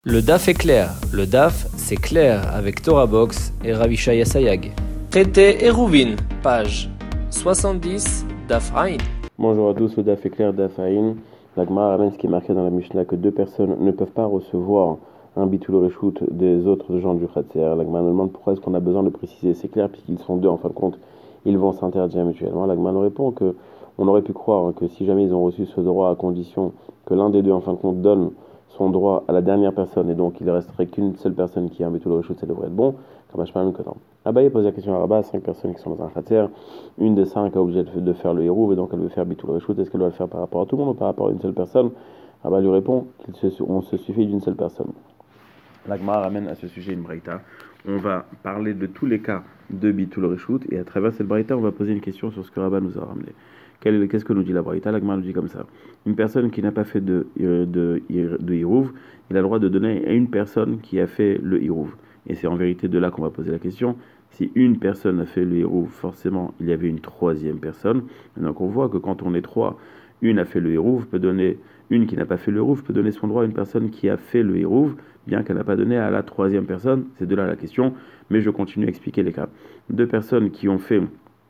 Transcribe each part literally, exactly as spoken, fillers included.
Le D A F est clair. Le D A F, c'est clair avec Torah Box et Ravishaya Sayag. Traité Eruvin, page soixante-dix, D A F Ain. Bonjour à tous, le D A F est clair, D A F Ain. La Gemara ramène ce qui est marqué dans la Mishnah que deux personnes ne peuvent pas recevoir un bitul reshoot des autres gens du Khatser. La Gemara nous demande pourquoi est-ce qu'on a besoin de préciser. C'est clair, puisqu'ils sont deux, en fin de compte, ils vont s'interdire mutuellement. La Gemara nous répond que on aurait pu croire que si jamais ils ont reçu ce droit à condition que l'un des deux, en fin de compte, donne son droit à la dernière personne, et donc il ne resterait qu'une seule personne qui a un bitul reshoot, ça devrait être bon. Comme je parle que non. Abaye pose la question à Rabat, cinq personnes qui sont dans un khatser, une des cinq a obligé de faire le hérouv, et donc elle veut faire bitul reshoot. Est-ce qu'elle doit le faire par rapport à tout le monde ou par rapport à une seule personne? Rabat lui répond qu'on se suffit d'une seule personne. La Gemara ramène à ce sujet une braïta. On va parler de tous les cas de bitul reshoot, et à travers cette braïta, on va poser une question sur ce que Rabat nous a ramené. Qu'est-ce que nous dit la braïta? La Gemara nous dit comme ça. Une personne qui n'a pas fait de, de, de, de hérouv, il a le droit de donner à une personne qui a fait le hérouv. Et c'est en vérité de là qu'on va poser la question. Si une personne a fait le hérouv, forcément, il y avait une troisième personne. Et donc on voit que quand on est trois, une a fait le hérouv, peut donner, une qui n'a pas fait le hérouv peut donner son droit à une personne qui a fait le hérouv, bien qu'elle n'a pas donné à la troisième personne. C'est de là la question, mais je continue à expliquer les cas. Deux personnes qui ont fait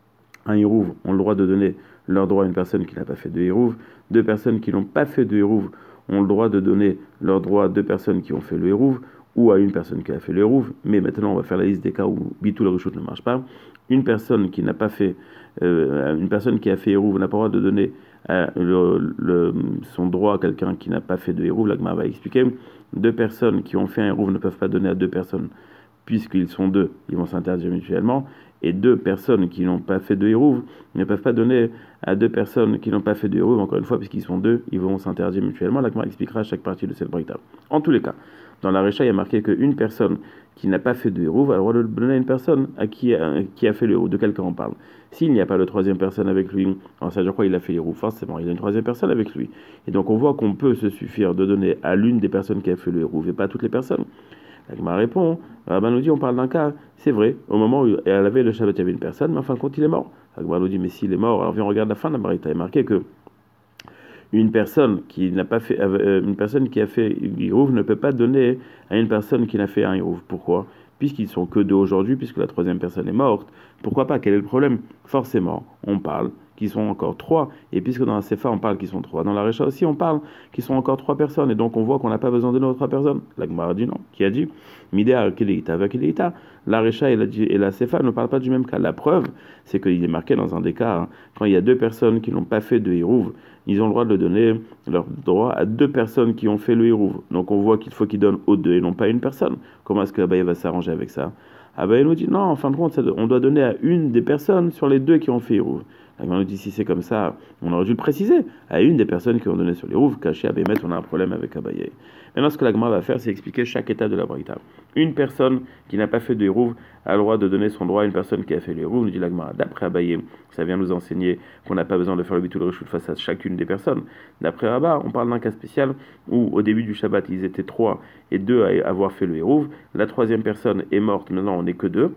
un hérouv ont le droit de donner leur droit à une personne qui n'a pas fait de hérouv. Deux personnes qui n'ont pas fait de hérouv ont le droit de donner leur droit à deux personnes qui ont fait le hérouv, ou à une personne qui a fait le hérouv. Mais maintenant on va faire la liste des cas où bitul reshoot ne marche pas. Une personne qui n'a pas fait euh, une personne qui a fait hérouv n'a pas le droit de donner euh, le, le, son droit à quelqu'un qui n'a pas fait de hérouv. La Gemara va expliquer. Deux personnes qui ont fait un hérouv ne peuvent pas donner à deux personnes puisqu'ils sont deux, ils vont s'interdire mutuellement. Et deux personnes qui n'ont pas fait de hérouv ne peuvent pas donner à deux personnes qui n'ont pas fait de hérouv, encore une fois, puisqu'ils sont deux, ils vont s'interdire mutuellement. La Gemara expliquera chaque partie de cette braïta. En tous les cas, dans la Récha, il y a marqué qu'une personne qui n'a pas fait de hérouv a le droit de le donner à une personne à qui, à, qui a fait le hérouv. De quel cas on parle? S'il n'y a pas de troisième personne avec lui, alors ça veut dire quoi? Il a fait l'hérouv, forcément, il y a une troisième personne avec lui. Et donc on voit qu'on peut se suffire de donner à l'une des personnes qui a fait le hérouv et pas à toutes les personnes. La Gemara répond, Rabbin nous dit, on parle d'un cas, c'est vrai, au moment où elle avait le Shabbat, il y avait une personne, mais en fin de compte, il est mort. La Gemara nous dit, mais s'il est mort, alors viens, on regarde la fin de la braïta, il est marqué que une personne qui n'a pas fait, euh, une personne qui a fait hérouv ne peut pas donner à une personne qui n'a fait un hérouv. Pourquoi? Puisqu'ils sont que deux aujourd'hui, puisque la troisième personne est morte. Pourquoi pas? Quel est le problème? Forcément, on parle qu'ils sont encore trois, et puisque dans la Sefa on parle qu'ils sont trois, dans la Récha aussi on parle qu'ils sont encore trois personnes, et donc on voit qu'on n'a pas besoin de nos trois personnes. La Gemara dit non. Qui a dit Midea Keleita Vakeleita? La Récha et la, et la Sefa ne parlent pas du même cas. La preuve, c'est qu'il est marqué dans un des cas, hein, quand il y a deux personnes qui n'ont pas fait de hérouv, ils ont le droit de donner leur droit à deux personnes qui ont fait le hérouv. Donc on voit qu'il faut qu'ils donnent aux deux et non pas à une personne. Comment est-ce que Abaye va s'arranger avec ça? Abaye nous dit non, en fin de compte, on doit donner à une des personnes sur les deux qui ont fait hérouv. La Gemara nous dit si c'est comme ça, on aurait dû le préciser à une des personnes qui ont donné sur les hérouv. Caché à Bémet, on a un problème avec Abaye. Maintenant, ce que la Gemara va faire, c'est expliquer chaque état de la braïta. Une personne qui n'a pas fait de hérouv a le droit de donner son droit à une personne qui a fait le hérouv. Nous dit la Gemara. D'après Abaye, ça vient nous enseigner qu'on n'a pas besoin de faire le bitul reshoot face à chacune des personnes. D'après Rabat, on parle d'un cas spécial où au début du Shabbat, ils étaient trois et deux à avoir fait le hérouv. La troisième personne est morte, maintenant on n'est que deux.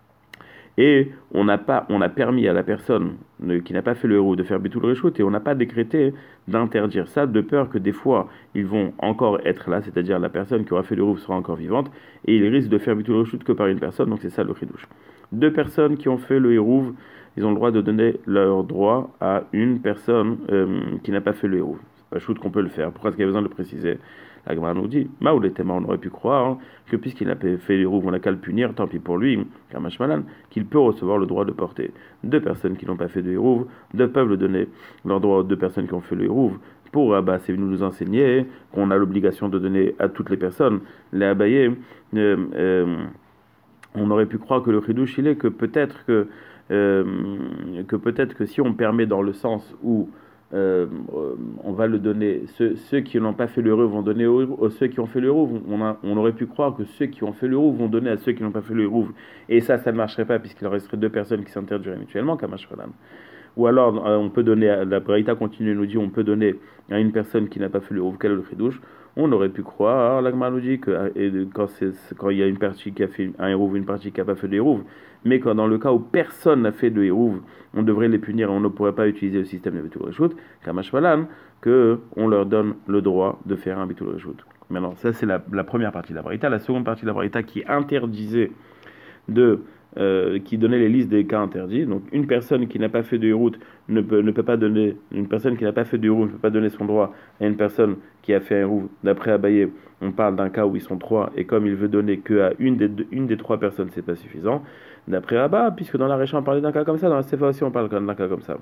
Et on a, pas, on a permis à la personne qui n'a pas fait le hérouv de faire bitul reshoot, et on n'a pas décrété d'interdire ça, de peur que des fois ils vont encore être là, c'est-à-dire la personne qui aura fait le hérouv sera encore vivante, et ils risquent de faire bitul reshoot que par une personne, donc c'est ça le chidouche. Deux personnes qui ont fait le hérouv, ils ont le droit de donner leur droit à une personne euh, qui n'a pas fait le hérouv. C'est pas shoot qu'on peut le faire. Pourquoi est-ce qu'il y a besoin de le préciser? La Gemara nous dit, Maoul était on aurait pu croire hein, que puisqu'il a fait les roues, on n'a qu'à le punir, tant pis pour lui, Kamashmalan, qu'il peut recevoir le droit de porter. Deux personnes qui n'ont pas fait de hérouv, deux peuvent le donner leur droit aux deux personnes qui ont fait le hérouv. Pour Abba, c'est venu nous enseigner qu'on a l'obligation de donner à toutes les personnes. Les Abayés, euh, euh, on aurait pu croire que le chidouche, il est que peut-être que, euh, que peut-être que si on permet dans le sens où Euh, on va le donner, ceux, ceux qui n'ont pas fait le hérouv vont donner aux, aux ceux qui ont fait le hérouv. On, on aurait pu croire que ceux qui ont fait le hérouv vont donner à ceux qui n'ont pas fait le hérouv, et ça, ça ne marcherait pas puisqu'il resterait deux personnes qui s'interdiraient mutuellement, Kamashralan. Ou alors, on peut donner, la Braïta continue nous dit, on peut donner à une personne qui n'a pas fait le hérouv, quel est le chidouche? On aurait pu croire, alors la Gemara nous dit que et quand, c'est, quand il y a une partie qui a fait un hérouv, une partie qui n'a pas fait de hérouv, mais quand dans le cas où personne n'a fait de hérouv, on devrait les punir et on ne pourrait pas utiliser le système de bitul reshoot, Kamashmalan, que on leur donne le droit de faire un bitul reshoot. Maintenant, ça c'est la, la première partie de la Braïta. La seconde partie de la Braïta qui interdisait de... Euh, qui donnait les listes des cas interdits. Donc une personne qui n'a pas fait de Hérout ne peut, ne peut pas donner, une personne qui n'a pas fait de Hérout ne peut pas donner son droit à une personne qui a fait un Hérout. D'après Abaye, on parle d'un cas où ils sont trois, et comme il veut donner qu'à une des, deux, une des trois personnes, c'est pas suffisant. D'après Abba, puisque dans la Récha on parlait d'un cas comme ça, dans la Sefa aussi on parle d'un cas comme ça.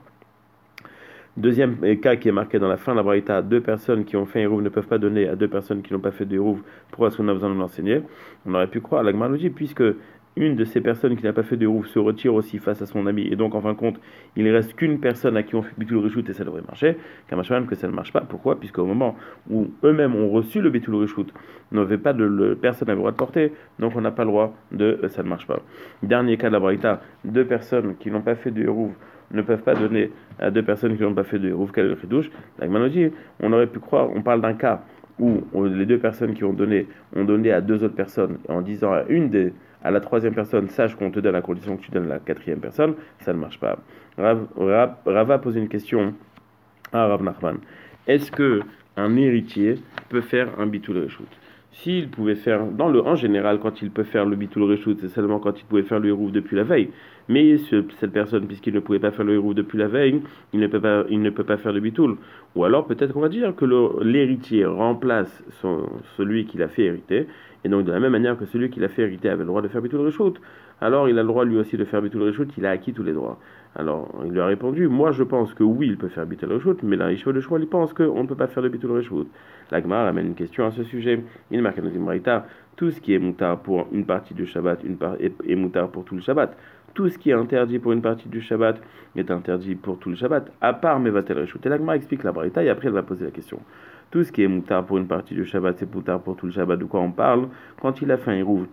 Deuxième cas qui est marqué dans la fin de la Braïta, deux personnes qui ont fait un Hérouv ne peuvent pas donner à deux personnes qui n'ont pas fait de Hérouv. Pourquoi est-ce qu'on a besoin de l'enseigner? On aurait pu croire à la Gemara dit, puisque une de ces personnes qui n'a pas fait de Hérouv se retire aussi face à son ami, et donc en fin de compte, il ne reste qu'une personne à qui on fait Bitul Reshut et ça devrait marcher, Kamashman que ça ne marche pas. Pourquoi? Puisqu'au moment où eux-mêmes ont reçu le Bitul Reshut, n'avait pas de, le, personne n'avait le droit de porter, donc on n'a pas le droit de, ça ne marche pas. Dernier cas de la Braïta, deux personnes qui n'ont pas fait de Hérouv ne peuvent pas donner à deux personnes qui n'ont pas fait de Hérouv, quel est le chidouche? La Gemara dit, on aurait pu croire, on parle d'un cas où on, les deux personnes qui ont donné ont donné à deux autres personnes en disant à une des à la troisième personne, sache qu'on te donne à condition que tu donnes à la quatrième personne, ça ne marche pas. Rav, Rav, Rava pose une question à Rav Nachman. Est-ce que un héritier peut faire un bitul reshut? S'il pouvait faire, dans le, en général, quand il peut faire le bitul reshut, c'est seulement quand il pouvait faire le hérouv depuis la veille. Mais ce, cette personne, puisqu'il ne pouvait pas faire le hérouv depuis la veille, il ne peut pas, il ne peut pas faire de bitul. Ou alors peut-être qu'on va dire que le, l'héritier remplace son, celui qui l'a fait hériter. Et donc, de la même manière que celui qui l'a fait hériter avait le droit de faire bitul reshut, alors il a le droit lui aussi de faire bitul reshut, il a acquis tous les droits. Alors, il lui a répondu, moi je pense que oui, il peut faire bitul reshut, mais la Yeshiva de Shmuel, il pense qu'on ne peut pas faire de bitul reshut. La Gemara amène une question à ce sujet. Il marque dans une braïta, tout ce qui est moutar pour une partie du Shabbat une part, est, est moutar pour tout le Shabbat. Tout ce qui est interdit pour une partie du Shabbat est interdit pour tout le Shabbat, à part Mevatel reshut. Et la Gemara explique la braïta et après elle va poser la question. Tout ce qui est moutar pour une partie du Shabbat, c'est moutar pour tout le Shabbat. De quoi on parle? Quand il a fait un hérouv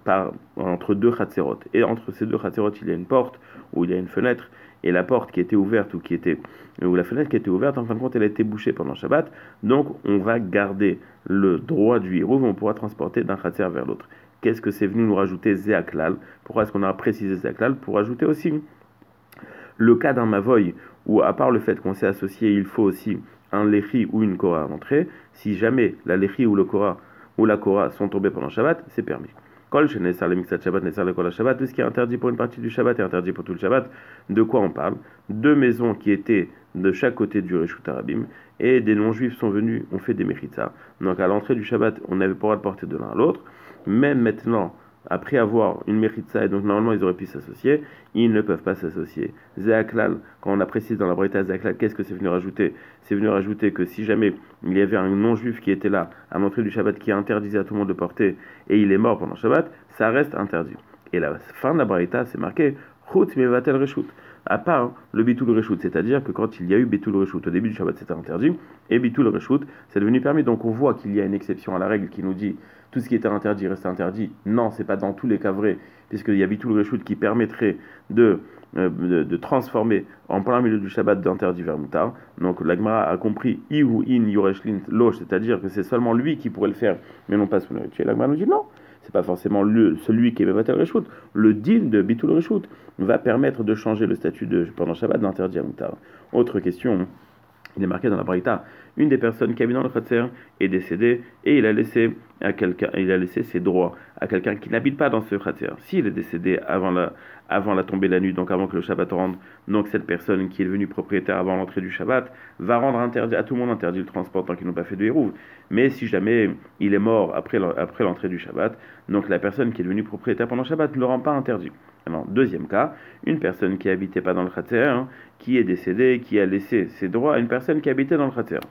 entre deux chatzerot, et entre ces deux chatzerot, il y a une porte ou il y a une fenêtre, et la porte qui était ouverte ou qui était ou la fenêtre qui était ouverte, en fin de compte, elle a été bouchée pendant Shabbat. Donc, on va garder le droit du hérouv, on pourra transporter d'un chatzer vers l'autre. Qu'est-ce que c'est venu nous rajouter Zéaklal? Pourquoi est-ce qu'on a précisé Zéaklal? Pour ajouter aussi le cas d'un mavoy, où à part le fait qu'on s'est associé, il faut aussi un lechi ou une kora à l'entrée. Si jamais la lechi ou le kora ou la kora sont tombés pendant Shabbat, c'est permis. Kol shenesar le mixat Shabbat, nesar le kol Shabbat, tout ce qui est interdit pour une partie du Shabbat est interdit pour tout le Shabbat. De quoi on parle? Deux maisons qui étaient de chaque côté du Reshut Arabim, et des non-juifs sont venus, ont fait des mechitza. Donc à l'entrée du Shabbat, on n'avait pas le droit de porter de l'un à l'autre. Même maintenant, après avoir une mechitza, et donc normalement ils auraient pu s'associer, ils ne peuvent pas s'associer. Zéaklal, quand on a précisé dans la braïta Zéaklal, qu'est-ce que c'est venu rajouter? C'est venu rajouter que si jamais il y avait un non-juif qui était là, à l'entrée du Shabbat, qui interdisait à tout le monde de porter, et il est mort pendant Shabbat, ça reste interdit. Et la fin de la braïta, c'est marqué Chut mevatel reshut. À part le bitul reshut, c'est-à-dire que quand il y a eu bitul reshut, au début du Shabbat c'était interdit, et bitul reshut, c'est devenu permis. Donc on voit qu'il y a une exception à la règle qui nous dit tout ce qui était interdit reste interdit. Non, c'est pas dans tous les cas vrai, puisqu'il y a bitul reshut qui permettrait de, euh, de, de transformer en plein milieu du Shabbat d'interdit vers mutar. Donc la Gemara a compris ihu in yoreshlin loch, c'est-à-dire que c'est seulement lui qui pourrait le faire, mais non pas son héritier. La Gemara nous dit non. C'est pas forcément le, celui qui est Mevatel Reshut. Le din de Bitul Reshut va permettre de changer le statut de pendant Shabbat d'interdit à Moutar. Autre question, il est marqué dans la Braïta, une des personnes qui habite dans le Khatser est décédée et il a laissé à quelqu'un, il a laissé ses droits à quelqu'un qui n'habite pas dans ce Khatser. S'il est décédé avant la, avant la tombée de la nuit, donc avant que le Shabbat rentre, donc cette personne qui est devenue propriétaire avant l'entrée du Shabbat va rendre interdit à tout le monde interdit le transport tant qu'ils n'ont pas fait de hérouv. Mais si jamais il est mort après, après l'entrée du Shabbat, donc la personne qui est devenue propriétaire pendant le Shabbat ne le rend pas interdit. Alors, deuxième cas, une personne qui habitait pas dans le Khatser, hein, qui est décédée, qui a laissé ses droits à une personne qui habitait dans le Khatser.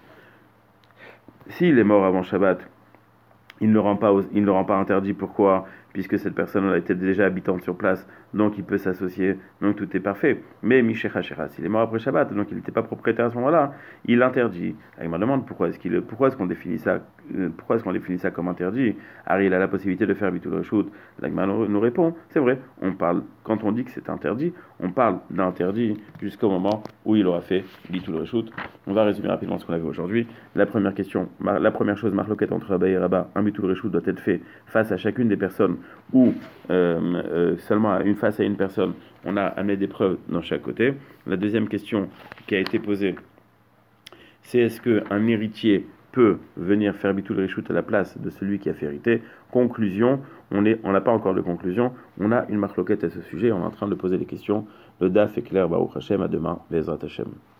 S'il est mort avant Shabbat, il ne le rend pas, il ne le rend pas interdit. Pourquoi? Puisque cette personne a été déjà habitante sur place, donc il peut s'associer, donc tout est parfait. Mais Mishecha Shecha, s'il est mort après Shabbat, donc il n'était pas propriétaire à ce moment-là, il interdit. Il me demande pourquoi est-ce qu'il, pourquoi est-ce qu'on définit ça, pourquoi est-ce qu'on définit ça comme interdit? Alors il a la possibilité de faire bitul reshut. L'Agma nous répond, c'est vrai, on parle, quand on dit que c'est interdit, on parle d'interdit jusqu'au moment où il aura fait bitul reshut. On va résumer rapidement ce qu'on a vu aujourd'hui. La première question, la première chose, marloquette entre Abaye et Rabat, un bitul reshut doit être fait face à chacune des personnes ou euh, euh, seulement à une face à une personne, on a amené des preuves dans chaque côté. La deuxième question qui a été posée, c'est est-ce qu'un héritier peut venir faire bitul reshut à la place de celui qui a fait hériter. Conclusion, on est, on n'a pas encore de conclusion, on a une marloquette à ce sujet, on est en train de poser des questions. Le daf est clair, Baruch Hashem, à demain, Bezrat Hashem.